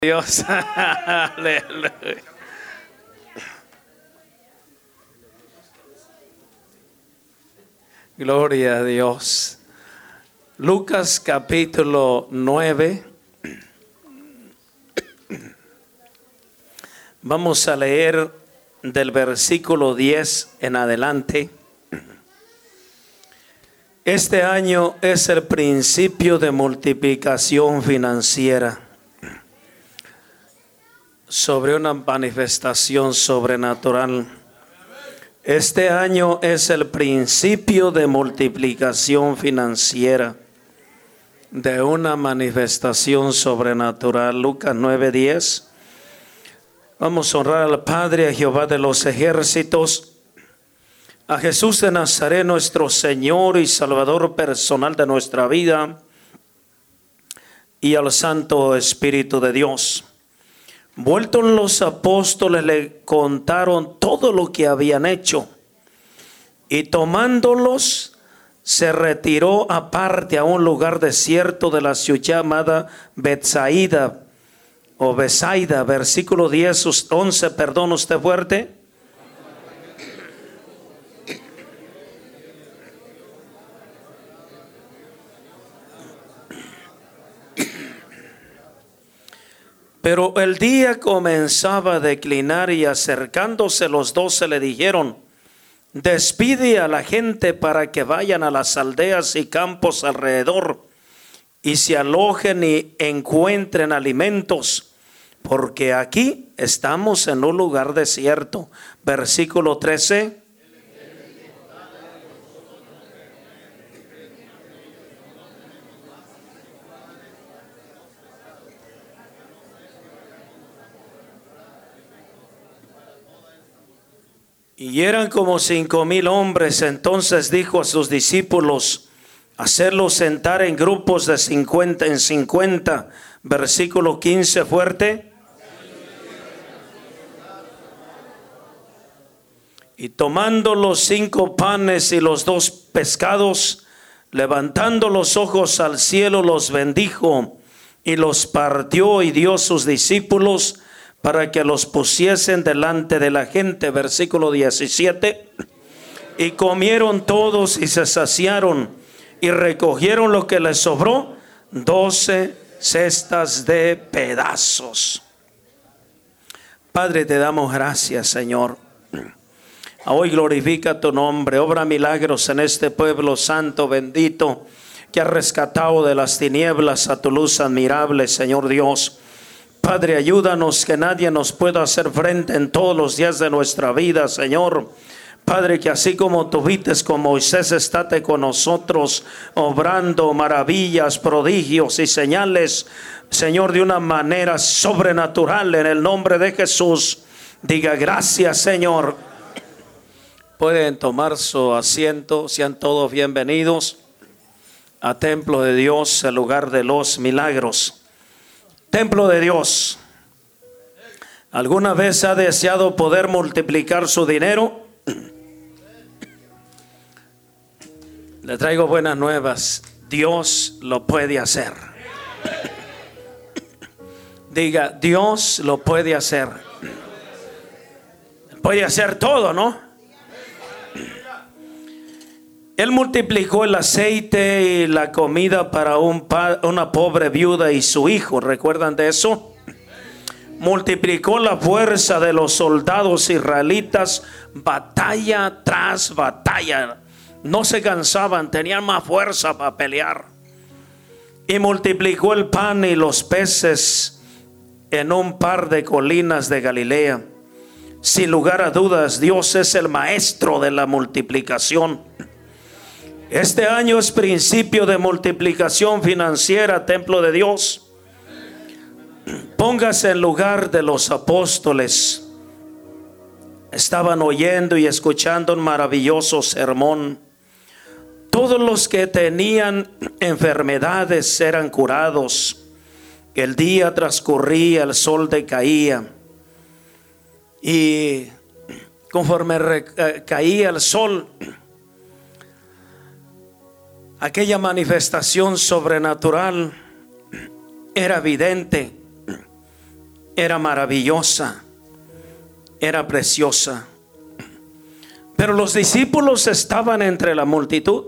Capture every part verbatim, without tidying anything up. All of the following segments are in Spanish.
Dios, aleluya. Gloria a Dios. Lucas capítulo nueve. Vamos a leer del versículo diez en adelante. Este año es el principio de multiplicación financiera sobre una manifestación sobrenatural. Este año es el principio de multiplicación financiera de una manifestación sobrenatural. Lucas nueve diez. Vamos a honrar al Padre, a Jehová de los ejércitos, a Jesús de Nazaret, nuestro Señor y Salvador personal de nuestra vida, y al Santo Espíritu de Dios. Vueltos los apóstoles le contaron todo lo que habían hecho, y tomándolos se retiró aparte a un lugar desierto de la ciudad llamada Betsaida o Besaida. Versículo diez, once, perdón, usted fuerte. Pero el día comenzaba a declinar y acercándose los doce le dijeron: despide a la gente para que vayan a las aldeas y campos alrededor y se alojen y encuentren alimentos, porque aquí estamos en un lugar desierto. Versículo trece. Y eran como cinco mil hombres. Entonces dijo a sus discípulos: hacerlos sentar en grupos de cincuenta en cincuenta. Versículo quince, fuerte. Y tomando los cinco panes y los dos pescados, levantando los ojos al cielo, los bendijo y los partió y dio a sus discípulos para que los pusiesen delante de la gente. Versículo diecisiete. Y comieron todos y se saciaron y recogieron lo que les sobró, doce cestas de pedazos. Padre, te damos gracias, Señor. Hoy glorifica tu nombre. Obra milagros en este pueblo santo, bendito, que has rescatado de las tinieblas a tu luz admirable, Señor Dios. Padre, ayúdanos que nadie nos pueda hacer frente en todos los días de nuestra vida, Señor. Padre, que así como tú viste con Moisés, estate con nosotros, obrando maravillas, prodigios y señales, Señor, de una manera sobrenatural, en el nombre de Jesús. Diga gracias, Señor. Pueden tomar su asiento. Sean todos bienvenidos a Templo de Dios, el lugar de los milagros. Templo de Dios. ¿Alguna vez ha deseado poder multiplicar su dinero? Le traigo buenas nuevas. Dios lo puede hacer. Diga, Dios lo puede hacer. Puede hacer todo, ¿no? Él multiplicó el aceite y la comida para un pa- una pobre viuda y su hijo. ¿Recuerdan de eso? Multiplicó la fuerza de los soldados israelitas, batalla tras batalla. No se cansaban, tenían más fuerza para pelear. Y multiplicó el pan y los peces en un par de colinas de Galilea. Sin lugar a dudas, Dios es el maestro de la multiplicación. Este año es principio de multiplicación financiera, Templo de Dios. Póngase en lugar de los apóstoles. Estaban oyendo y escuchando un maravilloso sermón. Todos los que tenían enfermedades eran curados. El día transcurría, el sol decaía. Y conforme re- caía el sol, aquella manifestación sobrenatural era evidente. era maravillosa, era preciosa. Pero los discípulos estaban entre la multitud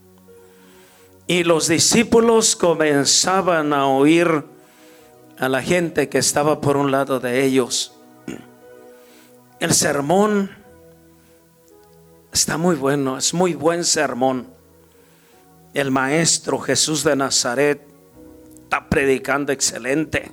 y los discípulos comenzaban a oír a la gente que estaba por un lado de ellos. El sermón está muy bueno, es muy buen sermón. El maestro Jesús de Nazaret está predicando excelente.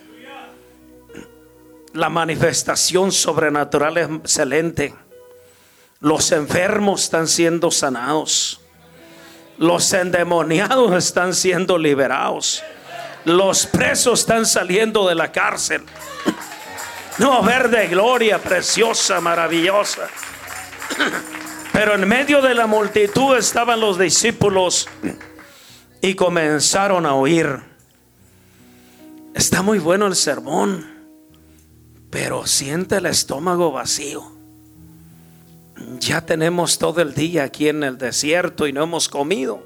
La manifestación sobrenatural es excelente. Los enfermos están siendo sanados. Los endemoniados están siendo liberados. Los presos están saliendo de la cárcel. No, verde gloria, preciosa, maravillosa. Pero en medio de la multitud estaban los discípulos y comenzaron a oír. Está muy bueno el sermón, pero siente el estómago vacío. Ya tenemos todo el día aquí en el desierto y no hemos comido.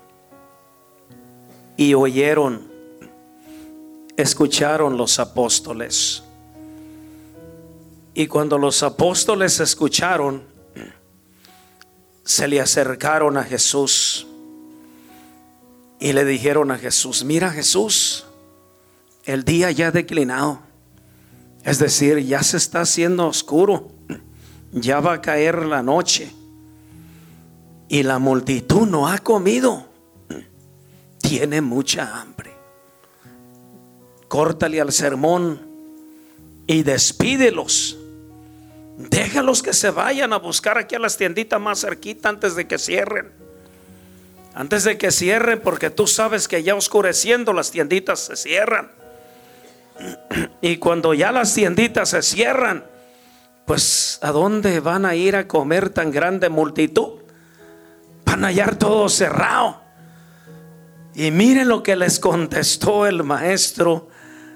Y oyeron, escucharon los apóstoles. Y cuando los apóstoles escucharon, se le acercaron a Jesús y le dijeron a Jesús: mira, Jesús, el día ya ha declinado, es decir, ya se está haciendo oscuro, ya va a caer la noche y la multitud no ha comido, tiene mucha hambre. Córtale al sermón y despídelos. Déjalos que se vayan a buscar aquí a las tienditas más cerquita antes de que cierren. Antes de que cierren, porque tú sabes que ya oscureciendo las tienditas se cierran. Y cuando ya las tienditas se cierran, pues ¿a dónde van a ir a comer tan grande multitud? Van a hallar todo cerrado. Y miren lo que les contestó el maestro.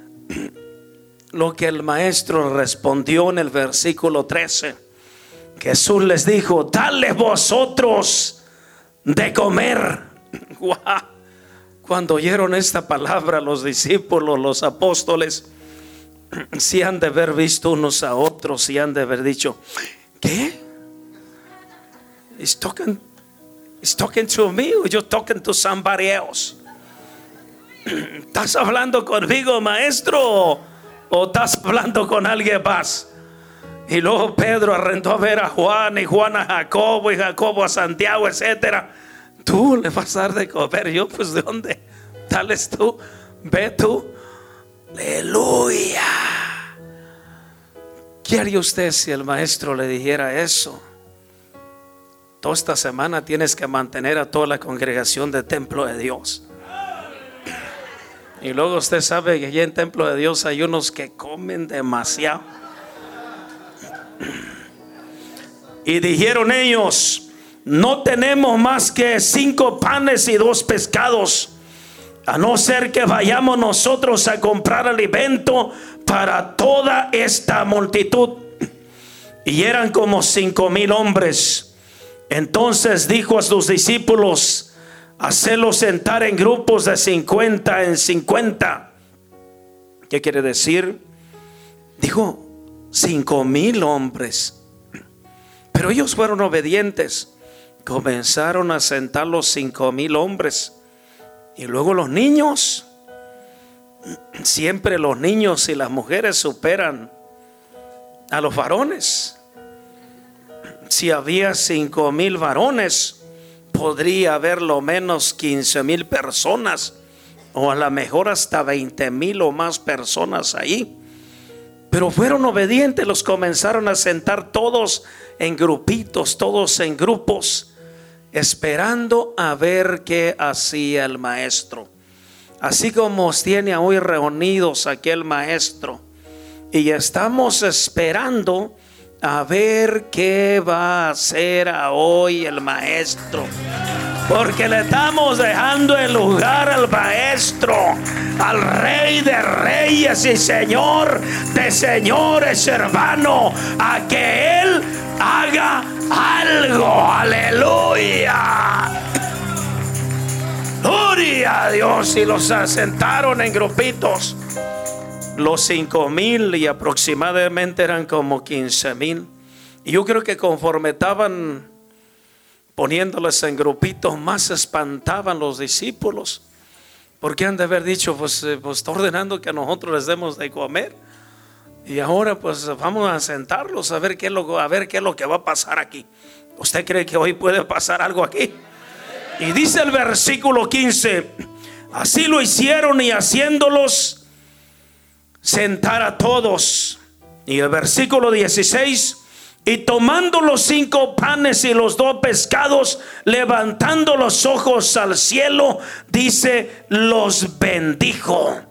Lo que el maestro respondió en el versículo trece. Jesús les dijo: dale vosotros de comer. Cuando oyeron esta palabra, los discípulos, los apóstoles, si han de haber visto unos a otros, si han de haber dicho: ¿qué? He's talking, he's talking to me, or you're talking to somebody else? ¿Estás hablando conmigo, maestro, o estás hablando con alguien más? Y luego Pedro arrendó a ver a Juan, y Juan a Jacobo, y Jacobo a Santiago, etcétera. Tú le vas a dar de comer. Yo, pues, ¿de dónde? Dales tú, ve tú. Aleluya. ¿Qué haría usted si el maestro le dijera eso? Toda esta semana tienes que mantener a toda la congregación de Templo de Dios. Y luego usted sabe que allí en Templo de Dios hay unos que comen demasiado. Y dijeron ellos: no tenemos más que cinco panes y dos pescados, a no ser que vayamos nosotros a comprar alimento para toda esta multitud. Y eran como cinco mil hombres. Entonces dijo a sus discípulos: hacerlos sentar en grupos de cincuenta en cincuenta. ¿Qué quiere decir? Dijo cinco mil hombres. Pero ellos fueron obedientes. Comenzaron a sentar los cinco mil hombres. Y luego los niños. Siempre los niños y las mujeres superan a los varones. Si había cinco mil varones, podría haber lo menos quince mil personas, o a lo mejor hasta veinte mil o más personas ahí. Pero fueron obedientes, los comenzaron a sentar todos en grupitos, todos en grupos, esperando a ver qué hacía el maestro. Así como os tiene hoy reunidos aquí el maestro, y estamos esperando a ver qué va a hacer hoy el maestro, porque le estamos dejando el lugar al maestro, al Rey de Reyes y Señor de señores, hermano, a que Él haga algo. Aleluya, gloria a Dios. Y los asentaron en grupitos. los cinco mil y aproximadamente eran como quince mil. Y yo creo que conforme estaban poniéndoles en grupitos, más se espantaban los discípulos, porque han de haber dicho, pues, eh, pues está ordenando que nosotros les demos de comer, y ahora pues vamos a sentarlos a ver qué es lo, a ver qué es lo que va a pasar aquí. ¿Usted cree que hoy puede pasar algo aquí? Y dice el versículo quince: así lo hicieron, y haciéndolos sentar a todos. Y el versículo dieciséis: y tomando los cinco panes y los dos pescados, levantando los ojos al cielo, dice, los bendijo.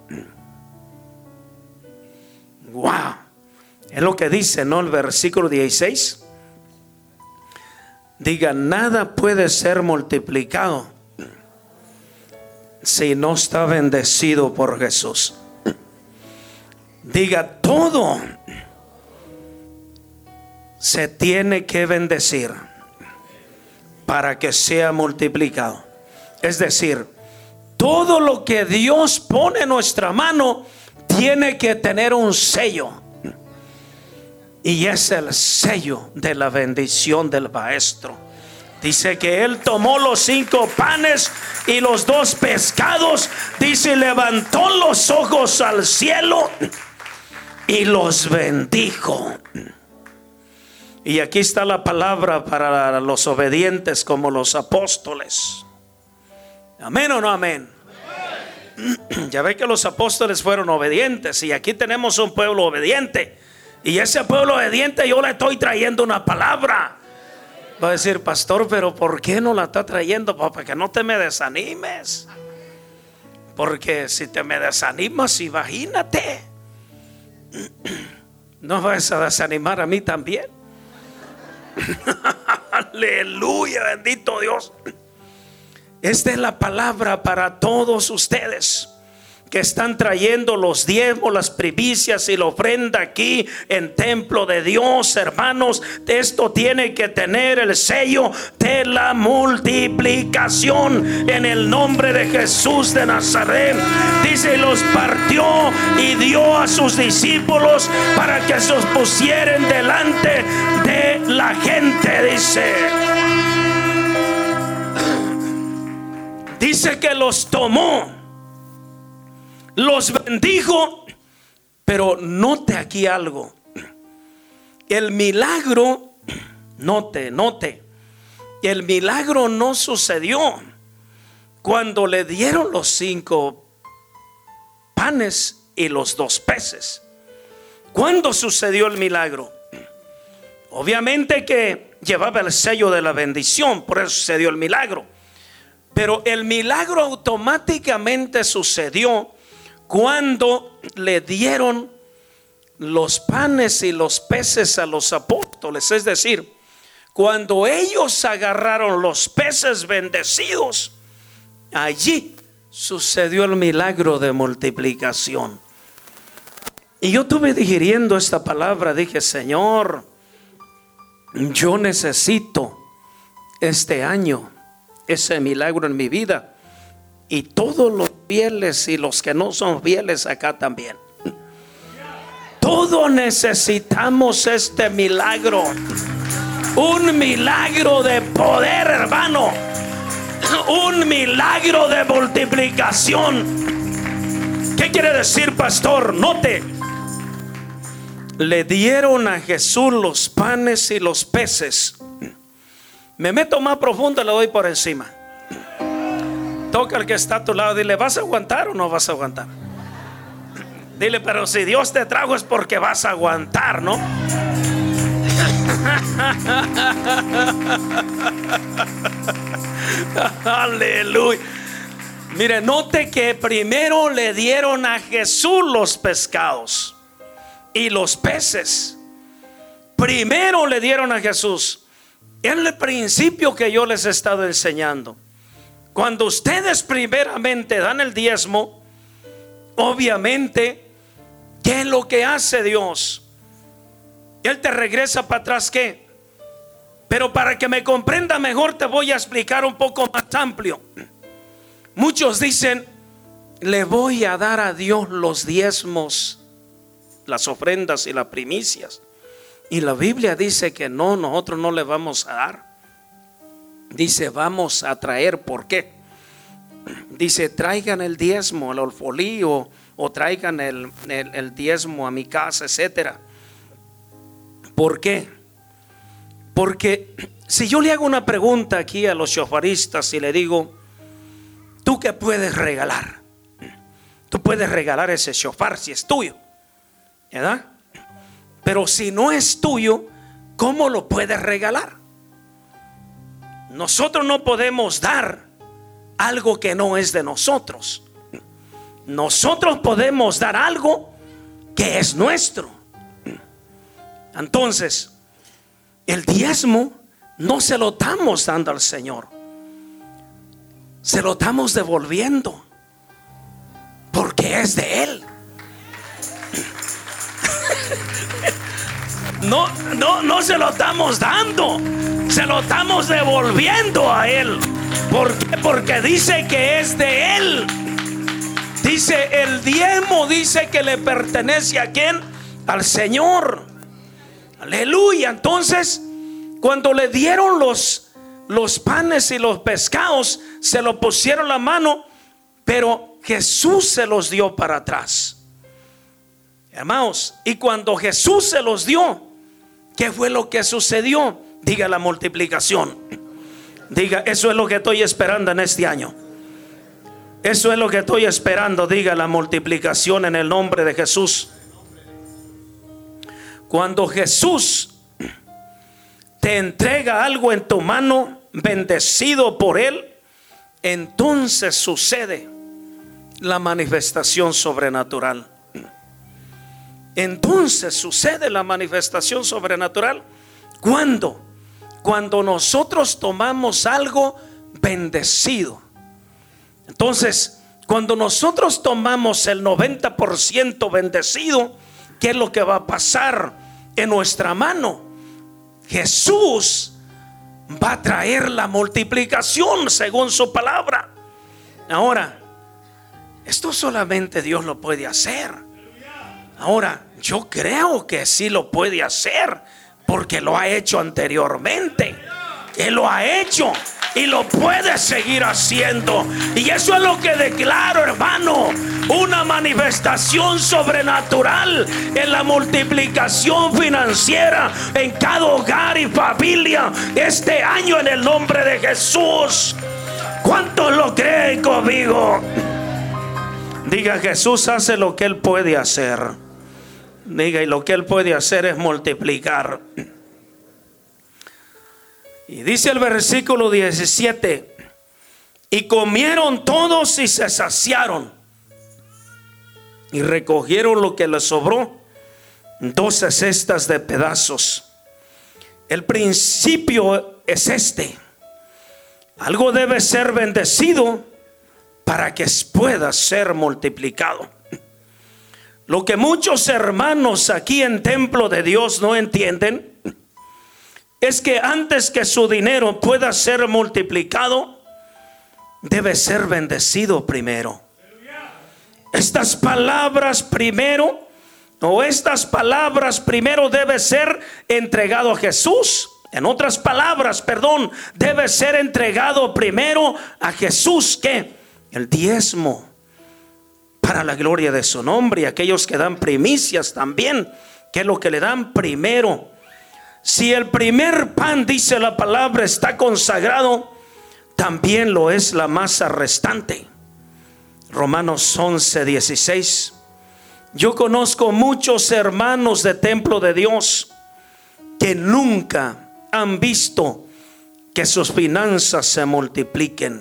Wow, es lo que dice, ¿no? El versículo dieciséis. Diga, nada puede ser multiplicado si no está bendecido por Jesús. Diga, todo se tiene que bendecir para que sea multiplicado. Es decir, todo lo que Dios pone en nuestra mano tiene que tener un sello, y es el sello de la bendición del maestro. Dice que él tomó los cinco panes y los dos pescados, dice, levantó los ojos al cielo y los bendijo. Y aquí está la palabra para los obedientes como los apóstoles. ¿Amén o no amén? Amén. Ya ve que los apóstoles fueron obedientes, y aquí tenemos un pueblo obediente. Y ese pueblo obediente, yo le estoy trayendo una palabra. Va a decir, pastor, pero ¿por qué no la está trayendo? Para que no te me desanimes. Porque si te me desanimas, imagínate, no vas a desanimar a mí también. Aleluya, bendito Dios. Esta es la palabra para todos ustedes que están trayendo los diezmos, las primicias y la ofrenda aquí en templo de Dios. Hermanos, esto tiene que tener el sello de la multiplicación en el nombre de Jesús de Nazaret. Dice, los partió y dio a sus discípulos para que se los pusieran delante de la gente. Dice, dice que los tomó, los bendijo. Pero note aquí algo. El milagro, note, note, el milagro no sucedió cuando le dieron los cinco panes y los dos peces. ¿Cuándo sucedió el milagro? Obviamente que llevaba el sello de la bendición, por eso sucedió el milagro. Pero el milagro automáticamente sucedió cuando le dieron los panes y los peces a los apóstoles. Es decir, cuando ellos agarraron los peces bendecidos, allí sucedió el milagro de multiplicación. Y yo estuve digiriendo esta palabra. Dije, Señor, yo necesito este año ese milagro en mi vida, y todos los fieles y los que no son fieles acá también. Todos necesitamos este milagro, un milagro de poder, hermano, un milagro de multiplicación. ¿Qué quiere decir, pastor? Note, le dieron a Jesús los panes y los peces. Me meto más profundo, le doy por encima. Toca al que está a tu lado, dile, ¿vas a aguantar o no vas a aguantar? Dile, pero si Dios te trajo es porque vas a aguantar, ¿no? Aleluya. Mire, note que primero le dieron a Jesús los pescados y los peces. Primero le dieron a Jesús. Es el principio que yo les he estado enseñando. Cuando ustedes primeramente dan el diezmo, obviamente, ¿qué es lo que hace Dios? Él te regresa para atrás, ¿qué? Pero para que me comprenda mejor, te voy a explicar un poco más amplio. Muchos dicen, le voy a dar a Dios los diezmos las ofrendas y las primicias. Y la Biblia dice que no, nosotros no le vamos a dar. Dice, vamos a traer. ¿Por qué? Dice, traigan el diezmo, el alfolí, o, o traigan el, el, el diezmo a mi casa, etcétera. ¿Por qué? Porque si yo le hago una pregunta aquí a los shofaristas y le digo, ¿tú qué puedes regalar? Tú puedes regalar ese shofar si es tuyo, ¿verdad? Pero si no es tuyo, ¿cómo lo puedes regalar? Nosotros no podemos dar algo que no es de nosotros. Nosotros podemos dar algo que es nuestro. Entonces, el diezmo no se lo estamos dando al Señor, se lo estamos devolviendo, porque es de Él. No, no, no se lo estamos dando, se lo estamos devolviendo a Él. ¿Por qué? Porque dice que es de Él. Dice, el diezmo dice que le pertenece a ¿quién? Al Señor. Aleluya. Entonces, cuando le dieron los, los panes y los pescados, se lo pusieron la mano, pero Jesús se los dio para atrás. Hermanos, y cuando Jesús se los dio, ¿qué fue lo que sucedió? Diga la multiplicación. Diga, eso es lo que estoy esperando en este año. Eso es lo que estoy esperando. Diga la multiplicación en el nombre de Jesús. Cuando Jesús te entrega algo en tu mano, bendecido por Él, entonces sucede la manifestación sobrenatural. Entonces sucede la manifestación sobrenatural. ¿Cuándo? Cuando nosotros tomamos algo bendecido. Entonces, cuando nosotros tomamos el noventa por ciento bendecido, ¿qué es lo que va a pasar en nuestra mano? Jesús va a traer la multiplicación según su palabra. Ahora, esto solamente Dios lo puede hacer. Ahora, yo creo que sí lo puede hacer, porque lo ha hecho anteriormente. Él lo ha hecho y lo puede seguir haciendo. Y eso es lo que declaro, hermano: una manifestación sobrenatural en la multiplicación financiera en cada hogar y familia este año, en el nombre de Jesús. ¿Cuántos lo creen conmigo? Diga, Jesús hace lo que Él puede hacer. Diga, y lo que Él puede hacer es multiplicar. Y dice el versículo diecisiete: y comieron todos y se saciaron, y recogieron lo que les sobró, doce cestas de pedazos. El principio es este: algo debe ser bendecido para que pueda ser multiplicado. Lo que muchos hermanos aquí en Templo de Dios no entienden es que antes que su dinero pueda ser multiplicado, debe ser bendecido primero. Estas palabras primero, o estas palabras primero debe ser entregado a Jesús. En otras palabras, perdón, debe ser entregado primero a Jesús. ¿Qué? El diezmo, para la gloria de su nombre. Y aquellos que dan primicias también, que es lo que le dan primero. Si el primer pan, dice la palabra, está consagrado, también lo es la masa restante. Romanos once, dieciséis. Yo conozco muchos hermanos de Templo de Dios que nunca han visto que sus finanzas se multipliquen.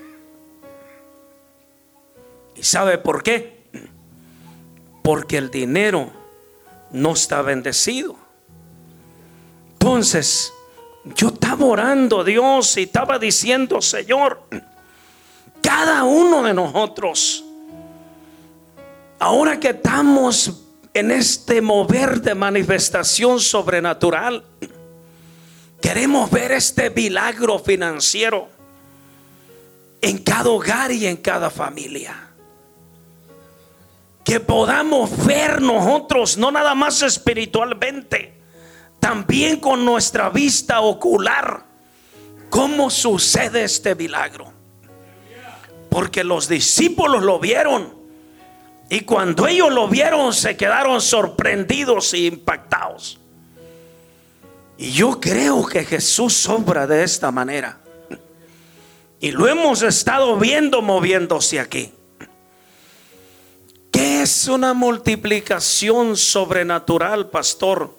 ¿Y sabe por qué? Porque el dinero no está bendecido. Entonces, yo estaba orando a Dios y estaba diciendo: Señor, cada uno de nosotros, ahora que estamos en este mover de manifestación sobrenatural, queremos ver este milagro financiero en cada hogar y en cada familia. que podamos ver nosotros, no nada más espiritualmente, también con nuestra vista ocular, cómo sucede este milagro. Porque los discípulos lo vieron, y cuando ellos lo vieron se quedaron sorprendidos e impactados. Y yo creo que Jesús obra de esta manera, y lo hemos estado viendo moviéndose aquí. ¿Qué es una multiplicación sobrenatural, pastor?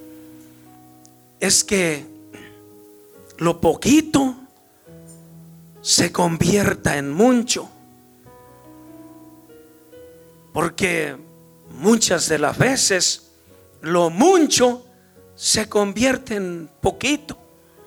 Es que lo poquito se convierta en mucho. Porque muchas de las veces lo mucho se convierte en poquito.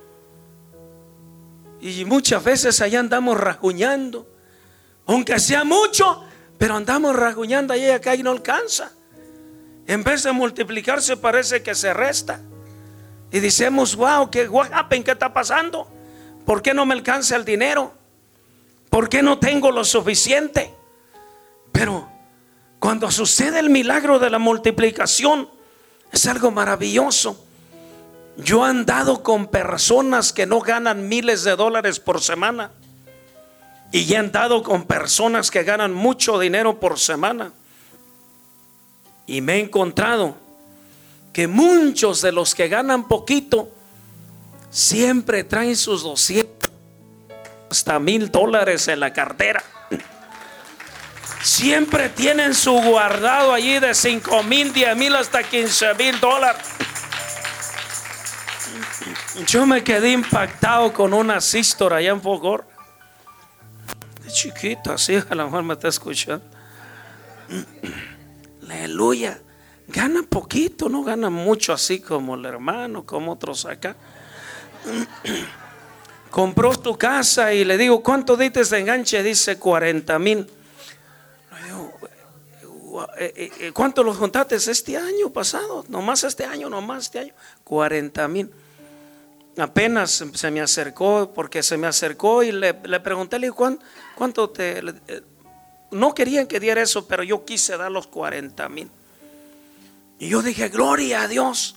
Y muchas veces allá andamos rajuñando, aunque sea mucho, pero andamos rajuñando allá y acá y no alcanza. En vez de multiplicarse parece que se resta. Y decimos, wow, ¿qué, what happened? ¿Qué está pasando? ¿Por qué no me alcanza el dinero? ¿Por qué no tengo lo suficiente? Pero cuando sucede el milagro de la multiplicación, es algo maravilloso. Yo he andado con personas que no ganan miles de dólares por semana, y he andado con personas que ganan mucho dinero por semana, y me he encontrado que muchos de los que ganan poquito siempre traen sus doscientos hasta mil dólares en la cartera. Siempre tienen su guardado allí de cinco mil, diez mil hasta quince mil dólares. Yo me quedé impactado con una sístora allá en Fogor, de chiquita, así, a lo mejor me está escuchando. Aleluya. Gana poquito, no gana mucho así como el hermano, como otros acá. Compró tu casa y le digo, ¿cuánto diste de enganche? Dice cuarenta mil. Le digo, ¿cuánto los juntaste este año pasado? Nomás este año, nomás este año. cuarenta mil. Apenas se me acercó, porque se me acercó y le, le pregunté, le digo, ¿cuánto, cuánto te? Le, no querían que diera eso, pero yo quise dar los cuarenta mil. Y yo dije, gloria a Dios.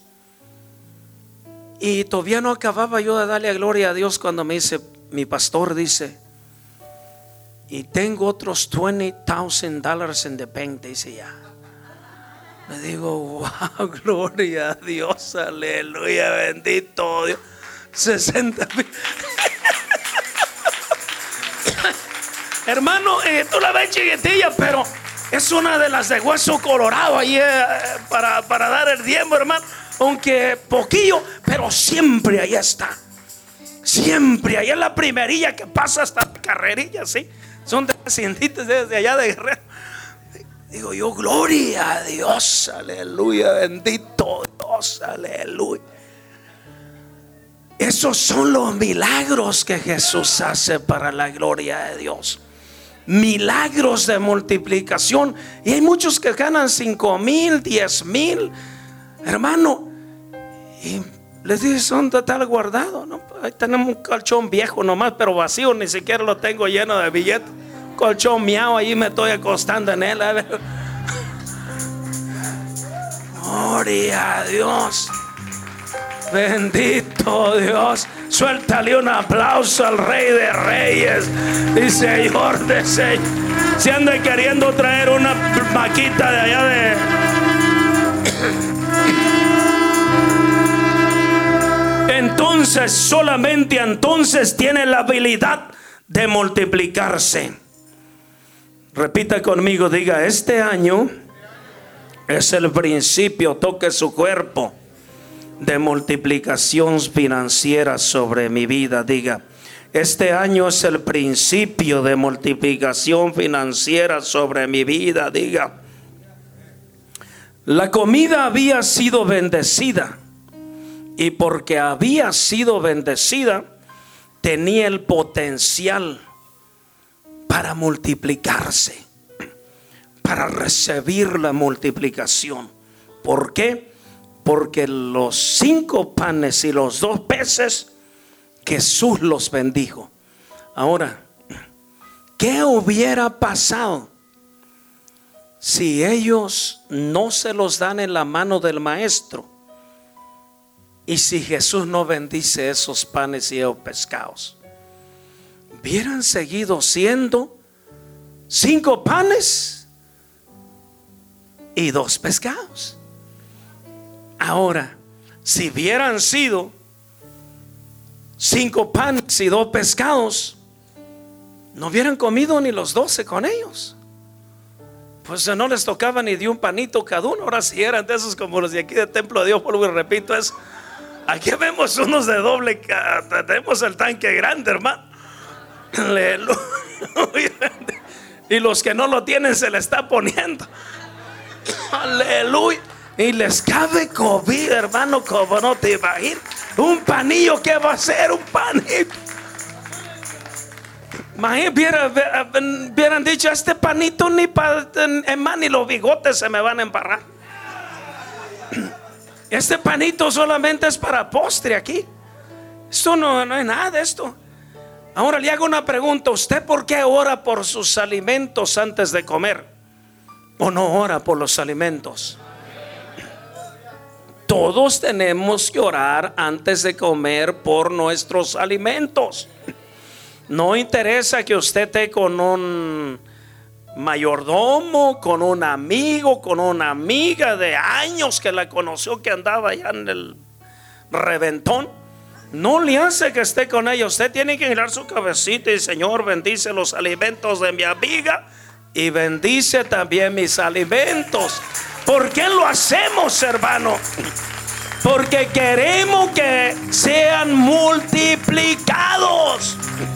Y todavía no acababa yo de darle gloria a Dios cuando me dice, mi pastor dice, y tengo otros veinte mil dólares en the bank, dice ya. Le digo, wow, gloria a Dios, aleluya, bendito Dios. sesenta mil. Hermano, eh, tú la ves chiquitilla, pero es una de las de hueso colorado ahí eh, para, para dar el diezmo, hermano. Aunque poquillo, pero siempre ahí está. Siempre ahí es la primerilla que pasa hasta la carrerilla, ¿sí? Son descendientes desde allá de Guerrero. Digo yo, gloria a Dios, aleluya, bendito Dios, aleluya. Esos son los milagros que Jesús hace para la gloria de Dios. Milagros de multiplicación. Y hay muchos que ganan cinco mil, diez mil, hermano. Y les dice, ¿dónde está el guardado? No, ahí tenemos un colchón viejo nomás, pero vacío, ni siquiera lo tengo lleno de billetes. Colchón miau, ahí me estoy acostando en él. Gloria a Dios. Bendito Dios. Suéltale un aplauso al Rey de Reyes y Señor de Señores. Si anda queriendo traer una maquita de allá de... Entonces, solamente entonces tiene la habilidad de multiplicarse. Repita conmigo, diga, este año es el principio, toque su cuerpo, de multiplicación financiera sobre mi vida. Diga, este año es el principio de multiplicación financiera sobre mi vida. Diga, la comida había sido bendecida, y porque había sido bendecida, tenía el potencial para multiplicarse, para recibir la multiplicación. ¿Por qué? Porque los cinco panes y los dos peces, Jesús los bendijo. Ahora, ¿qué hubiera pasado si ellos no se los dan en la mano del maestro, y si Jesús no bendice esos panes y esos pescados, hubieran seguido siendo cinco panes y dos pescados. Ahora, si hubieran sido cinco panes y dos pescados, no hubieran comido ni los doce con ellos. Pues no les tocaba ni de un panito cada uno. Ahora si eran de esos como los de aquí del Templo de Dios, por lo que repito es, aquí vemos unos de doble, tenemos el tanque grande, hermano. Aleluya. Y los que no lo tienen se le está poniendo. Aleluya. Y les cabe comida, hermano, como no te imaginas. Un panillo, ¿qué va a ser? Un panito. Hubieran, hubieran dicho, este panito ni para, ni los bigotes se me van a embarrar. Este panito solamente es para postre aquí. Esto no, no es nada de esto. Ahora le hago una pregunta. ¿Usted por qué ora por sus alimentos antes de comer? ¿O no ora por los alimentos? Todos tenemos que orar antes de comer por nuestros alimentos. No interesa que usted esté con un mayordomo, con un amigo, con una amiga de años que la conoció, que andaba allá en el reventón. No le hace que esté con ella. Usted tiene que girar su cabecita y, Señor, bendice los alimentos de mi amiga y bendice también mis alimentos. ¿Por qué lo hacemos, hermano? Porque queremos que sean multiplicados.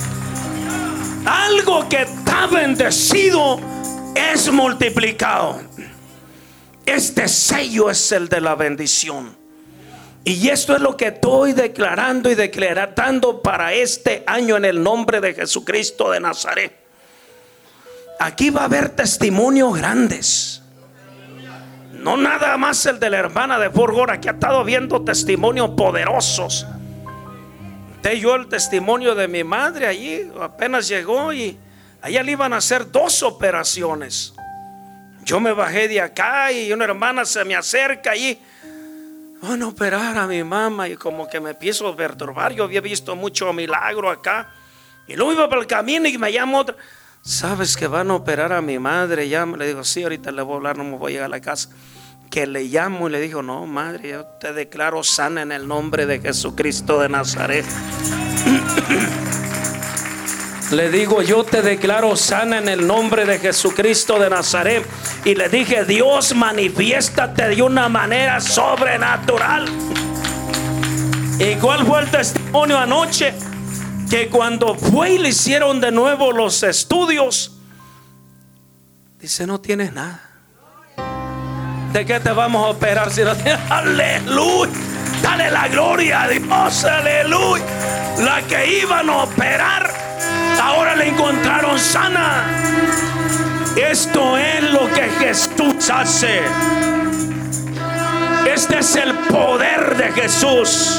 Algo que está bendecido es multiplicado. Este sello es el de la bendición. Y esto es lo que estoy declarando y declarando para este año en el nombre de Jesucristo de Nazaret. Aquí va a haber testimonios grandes. No nada más el de la hermana de Fort Worth. Aquí ha estado viendo testimonios poderosos. Te yo el testimonio de mi madre allí. Apenas llegó y allá le iban a hacer dos operaciones. Yo me bajé de acá y una hermana se me acerca allí. Van a operar a mi mamá y como que me empiezo a perturbar. Yo había visto mucho milagro acá. Y luego iba por el camino y me llama otra. ¿Sabes que van a operar a mi madre? Ya le digo, sí, ahorita le voy a hablar, no me voy a llegar a la casa. Que le llamo y le digo, no, madre, yo te declaro sana en el nombre de Jesucristo de Nazaret. Le digo, yo te declaro sana en el nombre de Jesucristo de Nazaret. Y le dije, Dios, manifiéstate de una manera sobrenatural. ¿Y cuál fue el testimonio anoche? Que cuando fue y le hicieron de nuevo los estudios, dice, no tienes nada. ¿De qué te vamos a operar si no tienes? Aleluya. Dale la gloria a Dios. Aleluya. La que iban a operar, ahora la encontraron sana. Esto es lo que Jesús hace. Este es el poder de Jesús.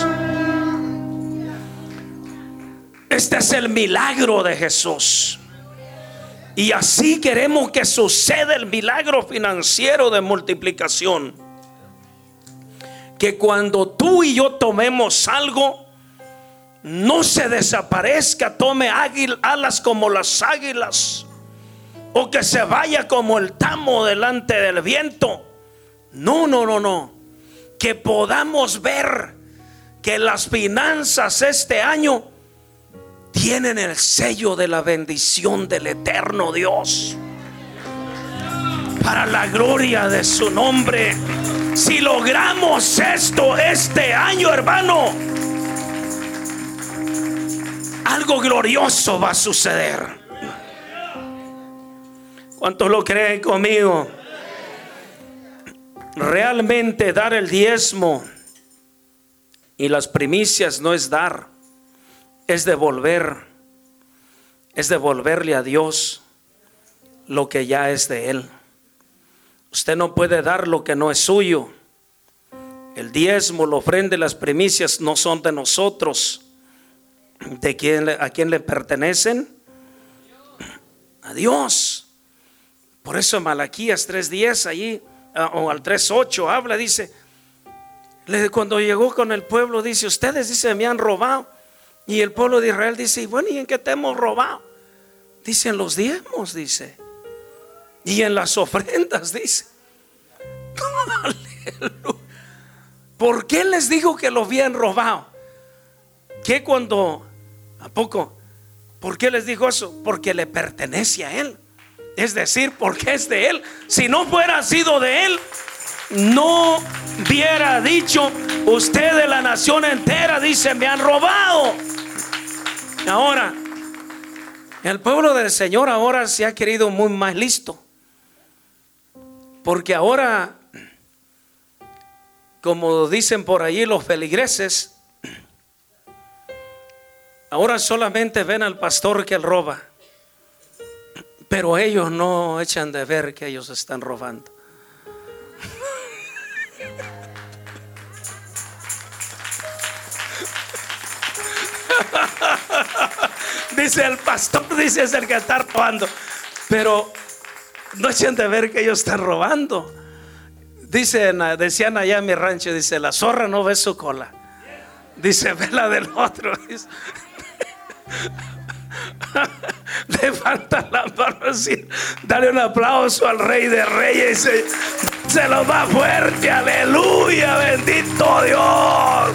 Este es el milagro de Jesús. Y así queremos que suceda el milagro financiero de multiplicación. Que cuando tú y yo tomemos algo, no se desaparezca, tome águil, alas como las águilas, o que se vaya como el tamo delante del viento. No, no, no, no. Que podamos ver que las finanzas este año tienen el sello de la bendición del eterno Dios, para la gloria de su nombre. Si logramos esto este año, hermano, algo glorioso va a suceder. ¿Cuántos lo creen conmigo? Realmente dar el diezmo y las primicias no es dar, es devolver, es devolverle a Dios lo que ya es de Él. Usted no puede dar lo que no es suyo. El diezmo, la ofrenda y las primicias no son de nosotros. ¿De quién, a quién le pertenecen? A Dios. Por eso en Malaquías tres diez allí, o al tres ocho habla, dice, cuando llegó con el pueblo, dice, ustedes, dice, me han robado. Y el pueblo de Israel dice, y bueno, ¿y en qué te hemos robado? Dice, en los diezmos, dice, y en las ofrendas, dice. Aleluya. ¿Por qué les dijo que lo habían robado? ¿Qué cuando, a poco? ¿Por qué les dijo eso? Porque le pertenece a él. Es decir, porque es de él. Si no fuera sido de él, no hubiera dicho, usted de la nación entera, dice, me han robado. Ahora, el pueblo del Señor ahora se ha querido muy más listo, porque ahora, como dicen por allí los feligreses, ahora solamente ven al pastor que él roba, pero ellos no echan de ver que ellos están robando. Dice el pastor, dice, es el que está robando, pero no echan de ver que ellos están robando. Dicen, decían allá en mi rancho, dice, la zorra no ve su cola, dice, ve la del otro, dice. Levanta la mano así, dale un aplauso al Rey de Reyes, se, se lo va fuerte, aleluya, bendito Dios.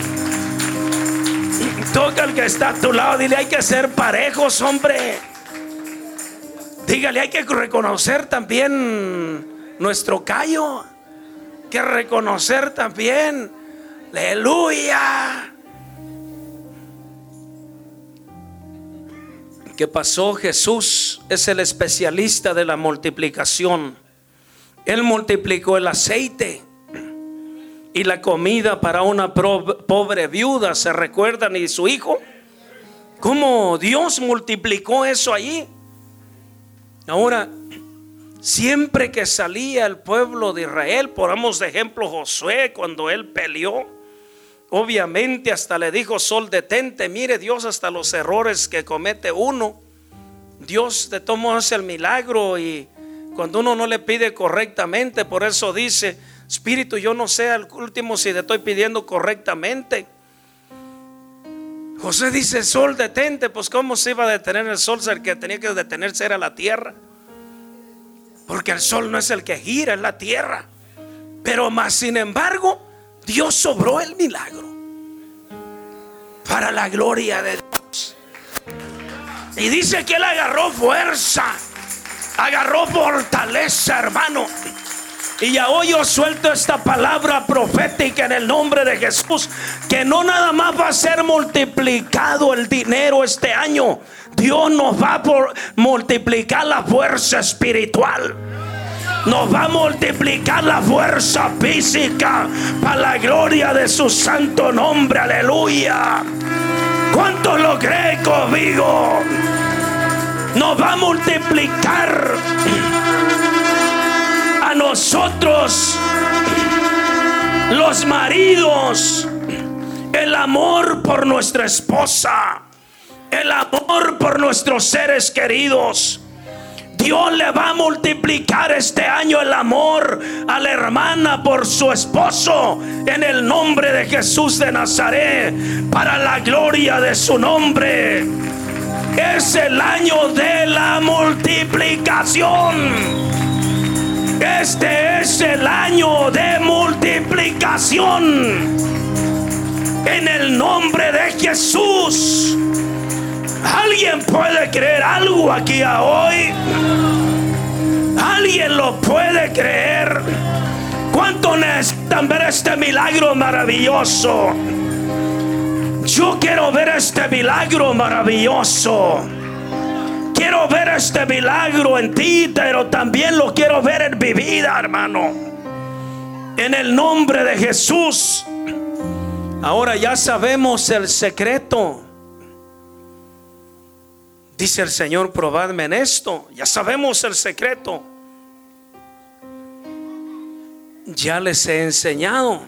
Toca al que está a tu lado, dile, hay que ser parejos, hombre. Dígale, hay que reconocer también nuestro callo, hay que reconocer también, aleluya. ¿Qué pasó? Jesús es el especialista de la multiplicación. Él multiplicó el aceite y la comida para una pobre viuda. ¿Se recuerdan? Y su hijo, cómo Dios multiplicó eso allí. Ahora, siempre que salía el pueblo de Israel, ponemos de ejemplo Josué, cuando él peleó, obviamente hasta le dijo, sol, detente. Mire Dios hasta los errores que comete uno. Dios de todo modo hace el milagro, y cuando uno no le pide correctamente, por eso dice, Espíritu, yo no sé al último si te estoy pidiendo correctamente. José dice, sol, detente. Pues cómo se iba a detener el sol, el que tenía que detenerse era la tierra, porque el sol no es el que gira, es la tierra. Pero más sin embargo, Dios sobró el milagro para la gloria de Dios. Y dice que él agarró fuerza, agarró fortaleza, hermano. Y ya hoy yo suelto esta palabra profética en el nombre de Jesús, que no nada más va a ser multiplicado el dinero este año, Dios nos va a multiplicar la fuerza espiritual, nos va a multiplicar la fuerza física para la gloria de su santo nombre, aleluya. ¿Cuántos lo creen conmigo? Nos va a multiplicar a nosotros, los maridos, el amor por nuestra esposa, el amor por nuestros seres queridos. Dios le va a multiplicar este año el amor a la hermana por su esposo, en el nombre de Jesús de Nazaret, para la gloria de su nombre. Es el año de la multiplicación. Este es el año de multiplicación, en el nombre de Jesús. ¿Alguien puede creer algo aquí a hoy? ¿Alguien lo puede creer? ¿Cuánto necesitan ver este milagro maravilloso? Yo quiero ver este milagro maravilloso. Quiero ver este milagro en ti, pero también lo quiero ver en mi vida, hermano. En el nombre de Jesús. Ahora ya sabemos el secreto. Dice el Señor, probadme en esto. Ya sabemos el secreto. Ya les he enseñado.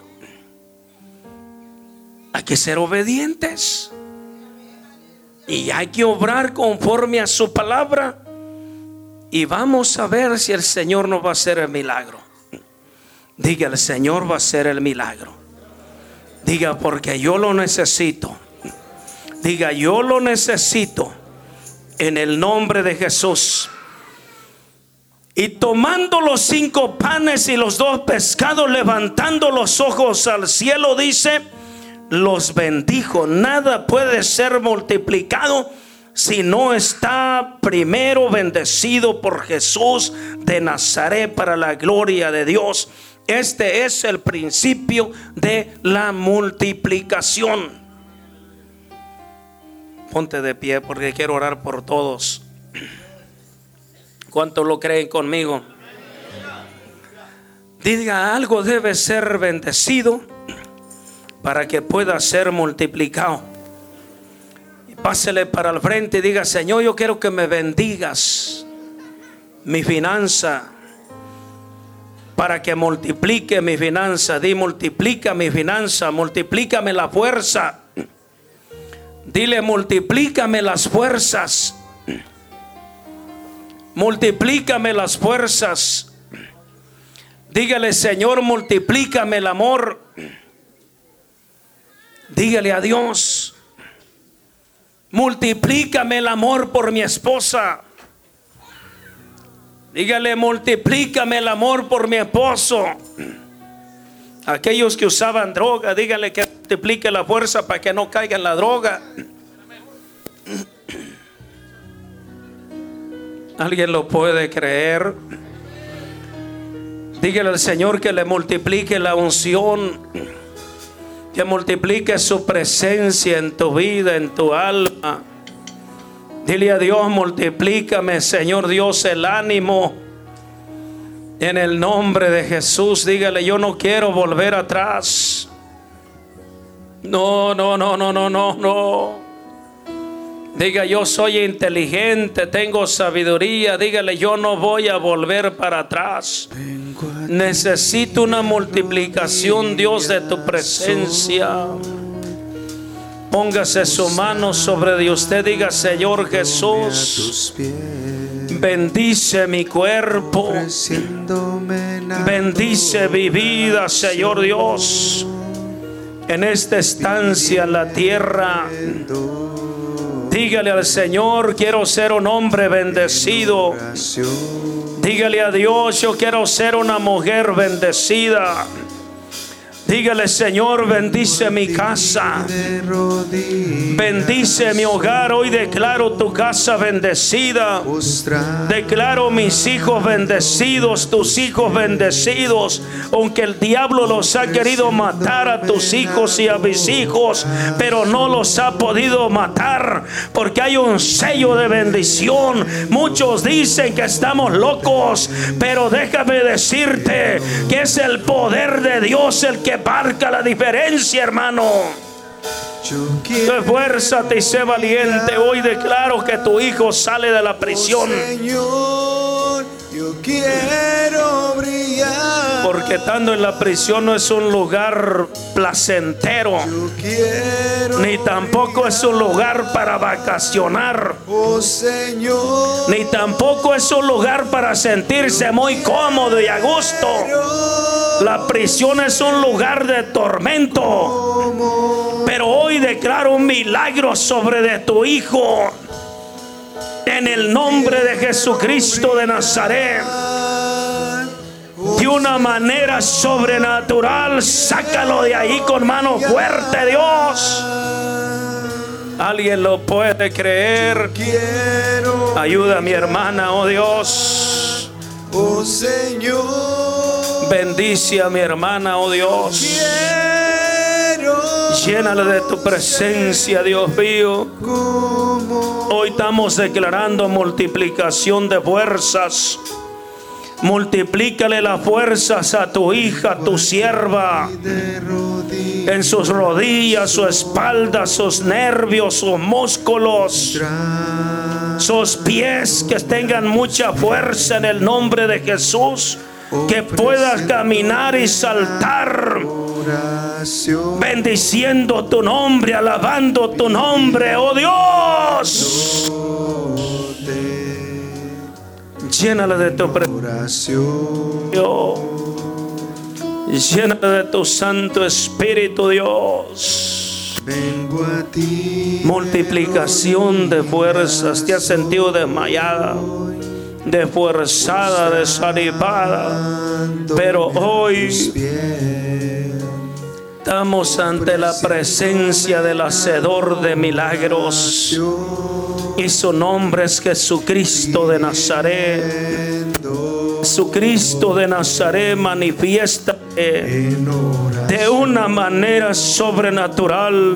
Hay que ser obedientes. Y hay que obrar conforme a su palabra. Y vamos a ver si el Señor nos va a hacer el milagro. Diga, el Señor va a hacer el milagro. Diga, porque yo lo necesito. Diga, yo lo necesito. En el nombre de Jesús. Y tomando los cinco panes y los dos pescados, levantando los ojos al cielo, dice, los bendijo. Nada puede ser multiplicado si no está primero bendecido por Jesús de Nazaret para la gloria de Dios. Este es el principio de la multiplicación. Ponte de pie porque quiero orar por todos. ¿Cuántos lo creen conmigo? Diga, algo debe ser bendecido para que pueda ser multiplicado. Y pásele para el frente y diga, Señor, yo quiero que me bendigas mi finanza, para que multiplique mi finanza. Di, multiplica mi finanza, multiplícame la fuerza. Dile, multiplícame las fuerzas. Multiplícame las fuerzas. Dígale, Señor, multiplícame el amor. Dígale a Dios, multiplícame el amor por mi esposa. Dígale, multiplícame el amor por mi esposo. Aquellos que usaban droga, dígale que multiplique la fuerza para que no caiga en la droga. ¿Alguien lo puede creer? Dígale al Señor que le multiplique la unción, que multiplique su presencia en tu vida, en tu alma. Dile a Dios, multiplícame, Señor Dios, el ánimo. En el nombre de Jesús, dígale, yo no quiero volver atrás. No, no, no, no, no, no, no. Diga, yo soy inteligente, tengo sabiduría. Dígale, yo no voy a volver para atrás. Necesito una multiplicación, Dios, de tu presencia. Póngase su mano sobre de usted. Diga, Señor Jesús, bendice mi cuerpo, bendice mi vida, Señor Dios, en esta estancia en la tierra. Dígale al Señor, quiero ser un hombre bendecido. Dígale a Dios, yo quiero ser una mujer bendecida. Dígale, Señor, bendice mi casa, bendice mi hogar. Hoy declaro tu casa bendecida. Declaro mis hijos bendecidos, tus hijos bendecidos. Aunque el diablo los ha querido matar a tus hijos y a mis hijos, pero no los ha podido matar, porque hay un sello de bendición. Muchos dicen que estamos locos, pero déjame decirte que es el poder de Dios el que marca la diferencia, hermano. Esfuérzate y sé valiente. Hoy declaro que tu hijo sale de la prisión. Oh, Señor, yo quiero brillar. Porque estando en la prisión no es un lugar placentero, ni tampoco es un lugar para vacacionar. Oh, Señor, ni tampoco es un lugar para sentirse muy cómodo y a gusto. La prisión es un lugar de tormento. Pero hoy declaro un milagro sobre de tu hijo. En el nombre de Jesucristo de Nazaret. De una manera sobrenatural, sácalo de ahí con mano fuerte, Dios. ¿Alguien lo puede creer? Ayuda a mi hermana, oh Dios. Oh, Señor, bendice a mi hermana, oh Dios. Llénale de tu presencia, Dios mío. Hoy estamos declarando multiplicación de fuerzas. Multiplícale las fuerzas a tu hija, tu sierva, en sus rodillas, su espalda, sus nervios, sus músculos, sus pies, que tengan mucha fuerza en el nombre de Jesús, que puedas caminar y saltar, bendiciendo tu nombre, alabando tu nombre, oh Dios. Llénala de tu presencia. Llénala de tu Santo Espíritu, Dios. Vengo a ti. Multiplicación de fuerzas. Te has sentido desmayada, desfuerzada, desanimada, pero hoy estamos ante la presencia del Hacedor de milagros, y su nombre es Jesucristo de Nazaret. Jesucristo de Nazaret, manifiesta de una manera sobrenatural,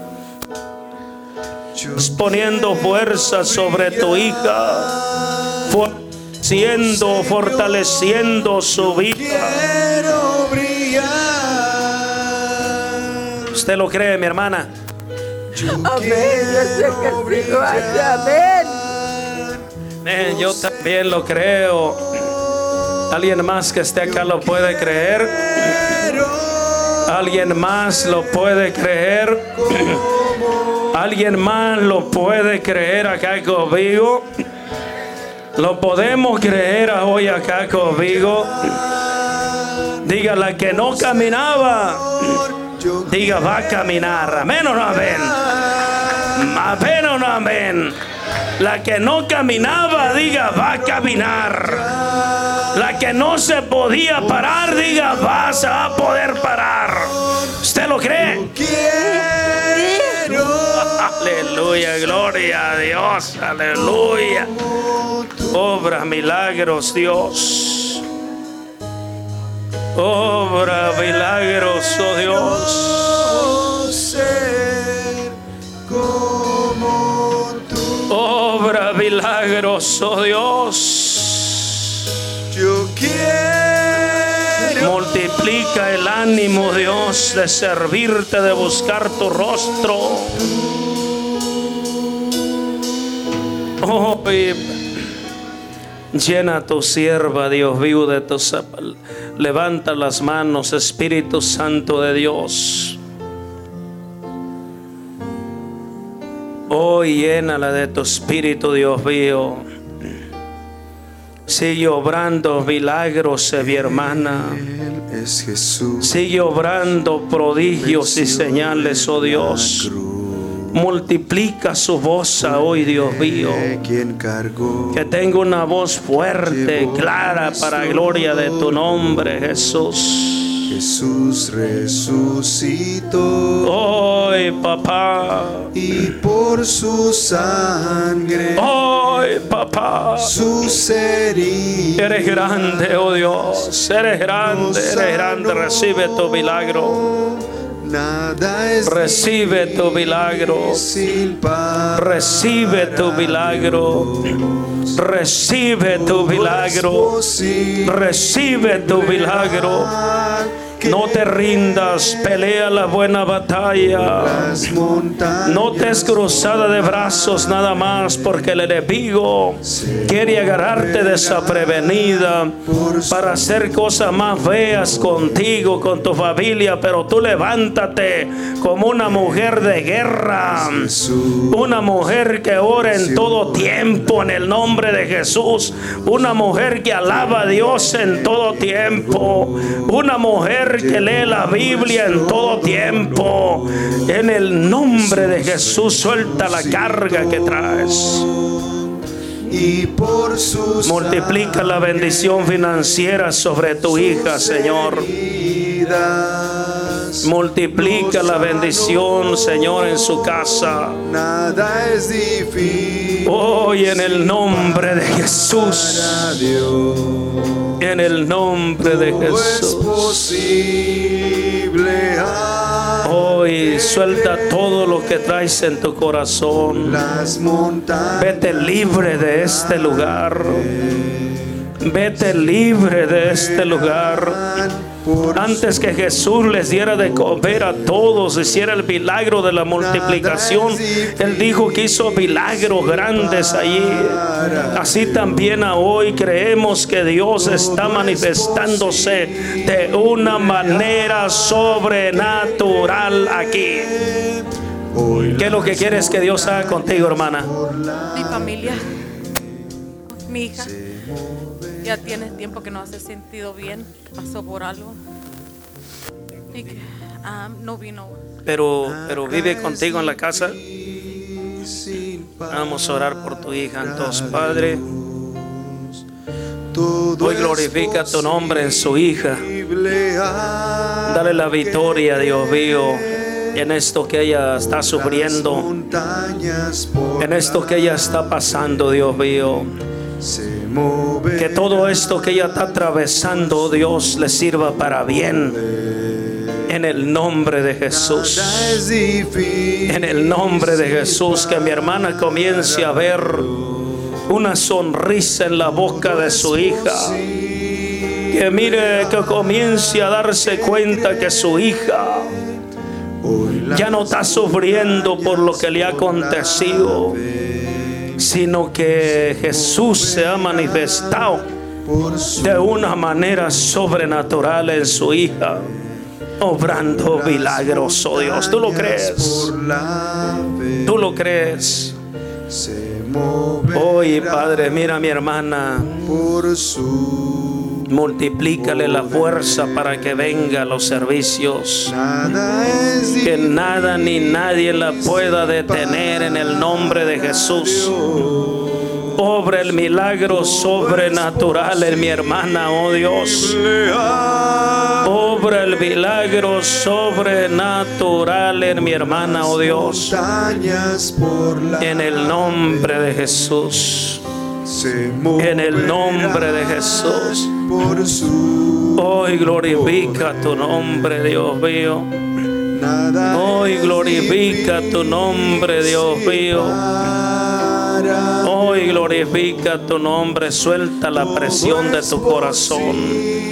poniendo fuerza sobre tu hija, fortaleciendo, fortaleciendo su vida. ¿Usted lo cree, mi hermana? Amén. Yo sé que sí lo hace. Amén. Amén. Yo también lo creo. ¿Alguien más que esté acá lo puede creer? ¿Alguien más lo puede creer? ¿Alguien más lo puede creer acá conmigo? ¿Lo podemos creer hoy acá conmigo? Diga, la que no caminaba, diga, va a caminar. Amén o no amén. Amén o no amén. La que no caminaba, diga, va a caminar. La que no se podía parar, diga, vas a poder parar. ¿Usted lo cree? Aleluya, gloria a Dios, aleluya. Obra milagros, Dios. Obra milagros, oh Dios. Obra milagros, oh Dios. Yo quiero. Multiplica el ánimo, Dios, de servirte, de buscar tu rostro. Oh, llena a tu sierva, Dios vivo, de tu sal. Levanta las manos, Espíritu Santo de Dios. Oh, llénala de tu Espíritu, Dios mío. Sigue obrando milagros en mi hermana. Es Jesús. Sigue obrando prodigios y señales, oh Dios. Multiplica su voz hoy, Dios mío. Que tenga una voz fuerte, clara, para gloria de tu nombre, Jesús. Jesús resucitó. Hoy, papá. Y por su sangre. Hoy, papá. Sus heridas. Eres grande, oh Dios. Eres grande, eres grande. Recibe tu milagro. Nada es Recibe tu milagro. Recibe tu milagro. Recibe tu milagro. Recibe tu milagro. No te rindas, pelea la buena batalla. No te es cruzada de brazos nada más, porque el enemigo quiere agarrarte desprevenida para hacer cosas más feas contigo, con tu familia. Pero tú levántate como una mujer de guerra, una mujer que ora en todo tiempo en el nombre de Jesús, una mujer que alaba a Dios en todo tiempo, una mujer que lee la Biblia en todo tiempo. En el nombre de Jesús, suelta la carga que traes. Y por sus multiplica la bendición financiera sobre tu hija, Señor. Multiplica la bendición, Señor, en su casa. Nada es difícil. Hoy, en el nombre de Jesús. En el nombre de Jesús. Hoy suelta todo lo que traes en tu corazón. Vete libre de este lugar. Vete libre de este lugar. Antes que Jesús les diera de comer a todos, hiciera el milagro de la multiplicación, Él dijo que hizo milagros grandes allí. Así también hoy creemos que Dios está manifestándose de una manera sobrenatural aquí. ¿Qué es lo que quieres que Dios haga contigo, hermana? Mi familia, mi hija. ya tiene tiempo que no se ha sentido bien, que pasó por algo y que um, no vino. Pero, pero vive contigo en la casa. Vamos a orar por tu hija. Entonces, Padre, hoy glorifica tu nombre en su hija. Dale la victoria, Dios mío, en esto que ella está sufriendo, en esto que ella está pasando, Dios mío. Que todo esto que ella está atravesando, Dios, le sirva para bien. En el nombre de Jesús. En el nombre de Jesús. Que mi hermana comience a ver una sonrisa en la boca de su hija. Que mire, que comience a darse cuenta que su hija ya no está sufriendo por lo que le ha acontecido, sino que Jesús se ha manifestado de una manera sobrenatural en su hija, obrando milagros, oh Dios. ¿Tú lo crees? ¿Tú lo crees? Hoy, Padre, mira a mi hermana. Multiplícale la fuerza para que venga a los servicios. Que nada ni nadie la pueda detener en el nombre de Jesús. Obra el milagro sobrenatural en mi hermana, oh Dios. Obra el milagro sobrenatural en mi hermana, oh Dios. En el nombre de Jesús. En el nombre de Jesús. Hoy glorifica tu nombre, Dios mío. Hoy glorifica tu nombre, Dios mío. Hoy glorifica tu nombre. Suelta la presión de tu corazón.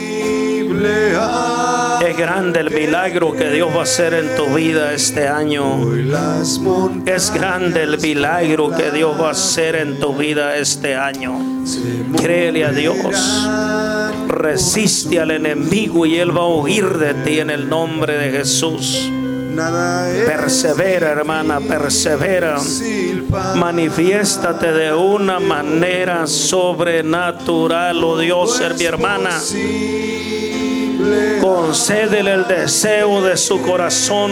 Es grande el milagro que Dios va a hacer en tu vida este año. Es grande el milagro que Dios va a hacer en tu vida este año. Créele a Dios. Resiste al enemigo y él va a huir de ti en el nombre de Jesús. Persevera, hermana, persevera. Manifiéstate de una manera sobrenatural, oh Dios, en mi hermana. Concédele el deseo de su corazón.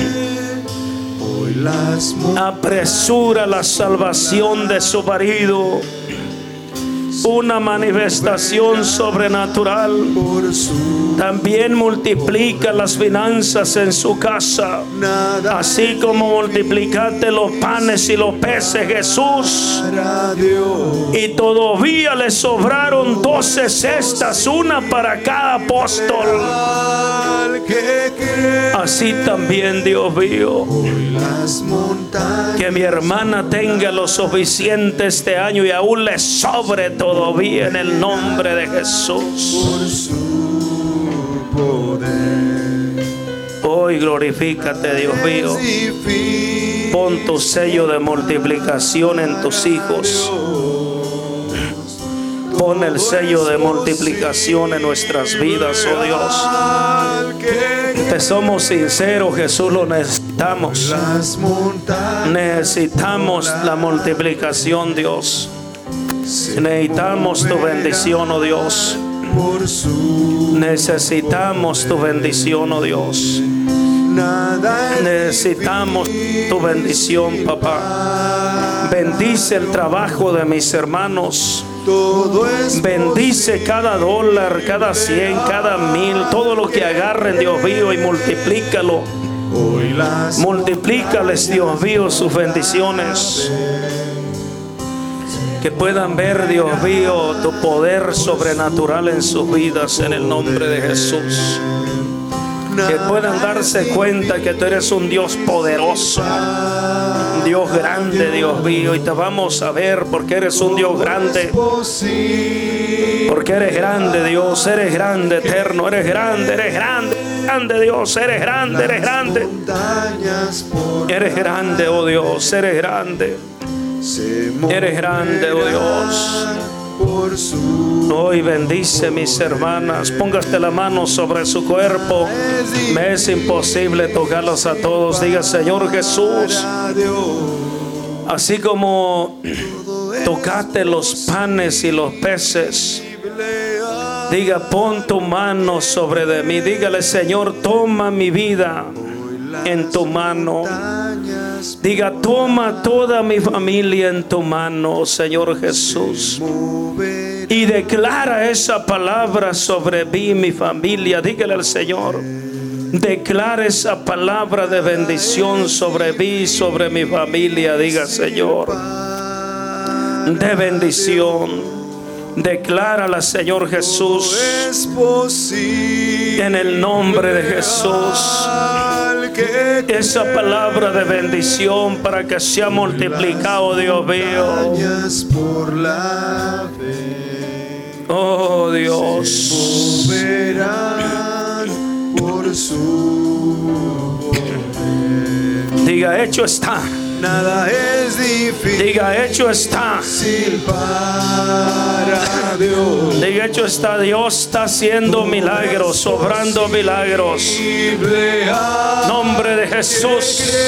Apresura la salvación de su marido. Una manifestación sobrenatural. También multiplica las finanzas en su casa, así como multiplicaste los panes y los peces, Jesús, y todavía le sobraron doce cestas, una para cada apóstol. Así también, Dios mío, que mi hermana tenga lo suficiente este año y aún le sobre todavía en el nombre de Jesús. Hoy glorifícate, Dios mío. Pon tu sello de multiplicación en tus hijos. Pon el sello de multiplicación en nuestras vidas, oh Dios. Te somos sinceros, Jesús, lo necesitamos. Necesitamos la multiplicación, Dios. Necesitamos tu bendición, oh Dios. Necesitamos tu bendición, oh Dios. Necesitamos tu bendición, papá. Bendice el trabajo de mis hermanos. Bendice cada dólar, cada cien, cada mil, todo lo que agarren, Dios mío, y multiplícalo. Multiplícales, Dios mío, sus bendiciones. Que puedan ver, Dios mío, tu poder sobrenatural en sus vidas en el nombre de Jesús. Que puedan darse cuenta que tú eres un Dios poderoso, Dios grande, Dios mío, y te vamos a ver porque eres un Dios grande. Porque eres grande, Dios, eres grande, eterno, eres grande, eres grande, grande, Dios, eres grande, eres grande. Eres grande, oh Dios, eres grande. Eres grande, oh Dios. Hoy bendice mis hermanas. Póngate la mano sobre su cuerpo. Me es imposible tocarlos a todos. Diga, Señor Jesús, así como Tocate los panes y los peces. Diga, pon tu mano sobre de mí. Dígale, Señor, toma mi vida en tu mano. Diga, toma toda mi familia en tu mano, Señor Jesús. Y declara esa palabra sobre mí y mi familia. Dígale al Señor, declara esa palabra de bendición sobre mí y sobre mi familia. Diga, Señor, de bendición. Declárala, Señor Jesús, en el nombre de Jesús. Esa palabra de bendición para que sea multiplicado, Dios mío. Oh, Dios. Diga, hecho está. Nada es difícil. Diga, hecho está. Para Dios. Diga, hecho está. Dios está haciendo milagros, obrando milagros. Nombre de Jesús.